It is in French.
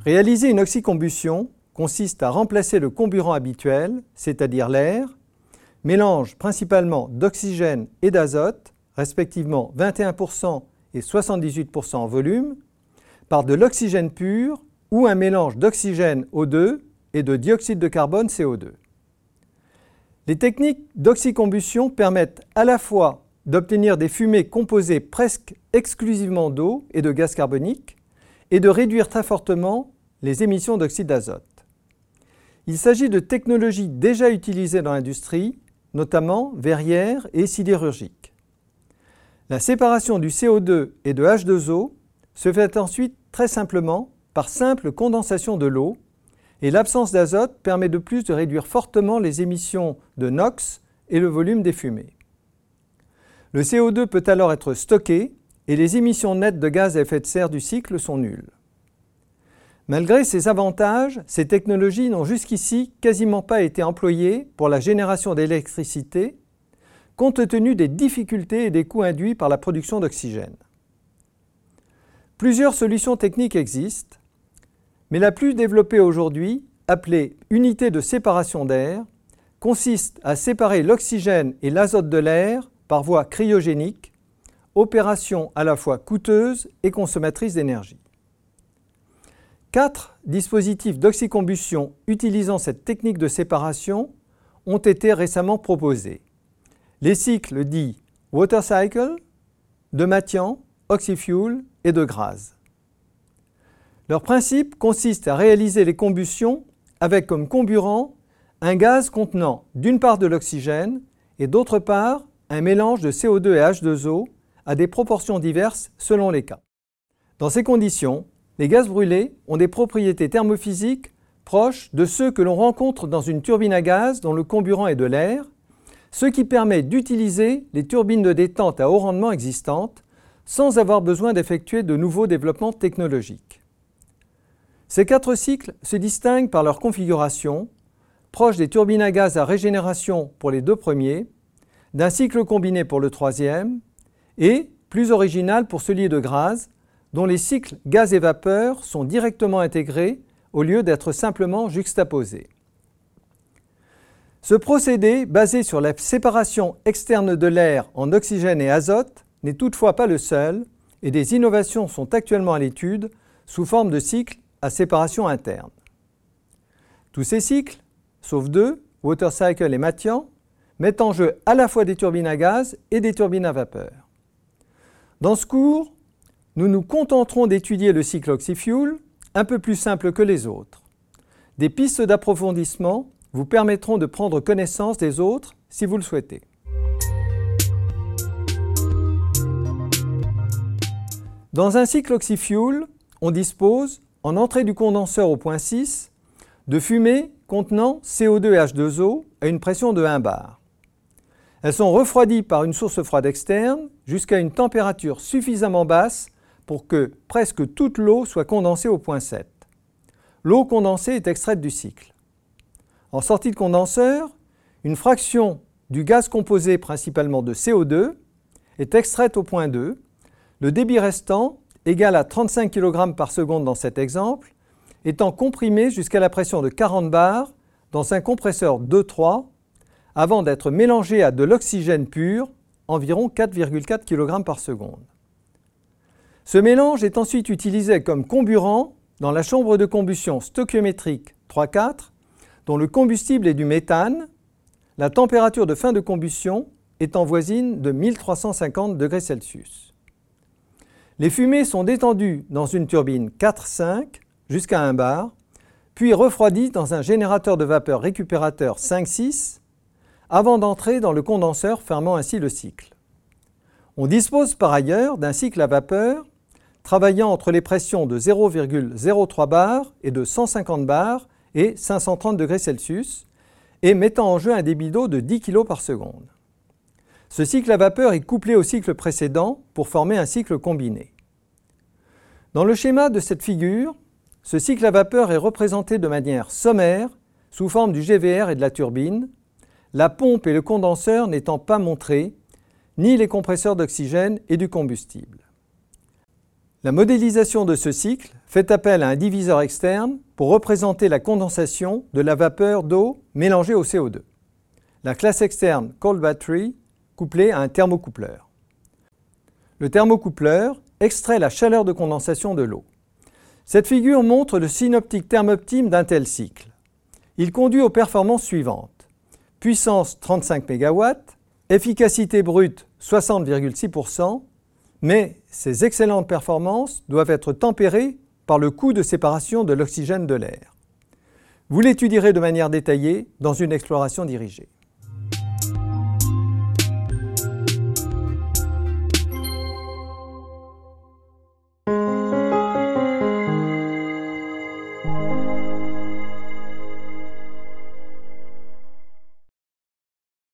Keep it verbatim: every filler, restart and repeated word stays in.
Réaliser une oxycombustion consiste à remplacer le comburant habituel, c'est-à-dire l'air, mélange principalement d'oxygène et d'azote, respectivement vingt et un pour cent et soixante-dix-huit pour cent en volume, par de l'oxygène pur ou un mélange d'oxygène O deux et de dioxyde de carbone C O deux. Les techniques d'oxycombustion permettent à la fois d'obtenir des fumées composées presque exclusivement d'eau et de gaz carbonique et de réduire très fortement les émissions d'oxyde d'azote. Il s'agit de technologies déjà utilisées dans l'industrie, notamment verrière et sidérurgique. La séparation du C O deux et de H deux O se fait ensuite très simplement par simple condensation de l'eau, et l'absence d'azote permet de plus de réduire fortement les émissions de NOx et le volume des fumées. Le C O deux peut alors être stocké et les émissions nettes de gaz à effet de serre du cycle sont nulles. Malgré ces avantages, ces technologies n'ont jusqu'ici quasiment pas été employées pour la génération d'électricité, compte tenu des difficultés et des coûts induits par la production d'oxygène. Plusieurs solutions techniques existent, mais la plus développée aujourd'hui, appelée unité de séparation d'air, consiste à séparer l'oxygène et l'azote de l'air par voie cryogénique, opération à la fois coûteuse et consommatrice d'énergie. Quatre dispositifs d'oxycombustion utilisant cette technique de séparation ont été récemment proposés. Les cycles dits Water Cycle, de Matthian, Oxyfuel et de Graz. Leur principe consiste à réaliser les combustions avec comme comburant un gaz contenant d'une part de l'oxygène et d'autre part un mélange de C O deux et H deux O à des proportions diverses selon les cas. Dans ces conditions, les gaz brûlés ont des propriétés thermophysiques proches de ceux que l'on rencontre dans une turbine à gaz dont le comburant est de l'air, ce qui permet d'utiliser les turbines de détente à haut rendement existantes sans avoir besoin d'effectuer de nouveaux développements technologiques. Ces quatre cycles se distinguent par leur configuration, proche des turbines à gaz à régénération pour les deux premiers, d'un cycle combiné pour le troisième, et, plus original pour celui de Graz, dont les cycles gaz et vapeur sont directement intégrés au lieu d'être simplement juxtaposés. Ce procédé, basé sur la séparation externe de l'air en oxygène et azote, n'est toutefois pas le seul, et des innovations sont actuellement à l'étude sous forme de cycles à séparation interne. Tous ces cycles, sauf deux, Water Cycle et Matthian, mettent en jeu à la fois des turbines à gaz et des turbines à vapeur. Dans ce cours, nous nous contenterons d'étudier le cycle Oxyfuel, un peu plus simple que les autres. Des pistes d'approfondissement vous permettront de prendre connaissance des autres si vous le souhaitez. Dans un cycle Oxyfuel, on dispose, en entrée du condenseur au point six, de fumées contenant C O deux et H deux O à une pression de un bar. Elles sont refroidies par une source froide externe jusqu'à une température suffisamment basse pour que presque toute l'eau soit condensée au point sept. L'eau condensée est extraite du cycle. En sortie de condenseur, une fraction du gaz composé principalement de C O deux est extraite au point deux. Le débit restant, égal à trente-cinq kilogrammes par seconde dans cet exemple, étant comprimé jusqu'à la pression de quarante bars dans un compresseur deux trois avant d'être mélangé à de l'oxygène pur, environ quatre virgule quatre kilogrammes par seconde. Ce mélange est ensuite utilisé comme comburant dans la chambre de combustion stoichiométrique trois quatre, dont le combustible est du méthane, la température de fin de combustion étant voisine de mille trois cent cinquante degrés Celsius. Les fumées sont détendues dans une turbine quatre cinq jusqu'à un bar, puis refroidies dans un générateur de vapeur récupérateur cinq six, avant d'entrer dans le condenseur fermant ainsi le cycle. On dispose par ailleurs d'un cycle à vapeur travaillant entre les pressions de zéro virgule zéro trois bar et de cent cinquante bars et cinq cent trente degrés Celsius et mettant en jeu un débit d'eau de dix kilogrammes par seconde. Ce cycle à vapeur est couplé au cycle précédent pour former un cycle combiné. Dans le schéma de cette figure, ce cycle à vapeur est représenté de manière sommaire sous forme du G V R et de la turbine, la pompe et le condenseur n'étant pas montrés, ni les compresseurs d'oxygène et du combustible. La modélisation de ce cycle fait appel à un diviseur externe pour représenter la condensation de la vapeur d'eau mélangée au C O deux. La classe externe Cold Battery couplée à un thermocoupleur. Le thermocoupleur extrait la chaleur de condensation de l'eau. Cette figure montre le synoptique terme optime d'un tel cycle. Il conduit aux performances suivantes. Puissance trente-cinq mégawatts, efficacité brute soixante virgule six pour cent, mais ces excellentes performances doivent être tempérées par le coût de séparation de l'oxygène de l'air. Vous l'étudierez de manière détaillée dans une exploration dirigée.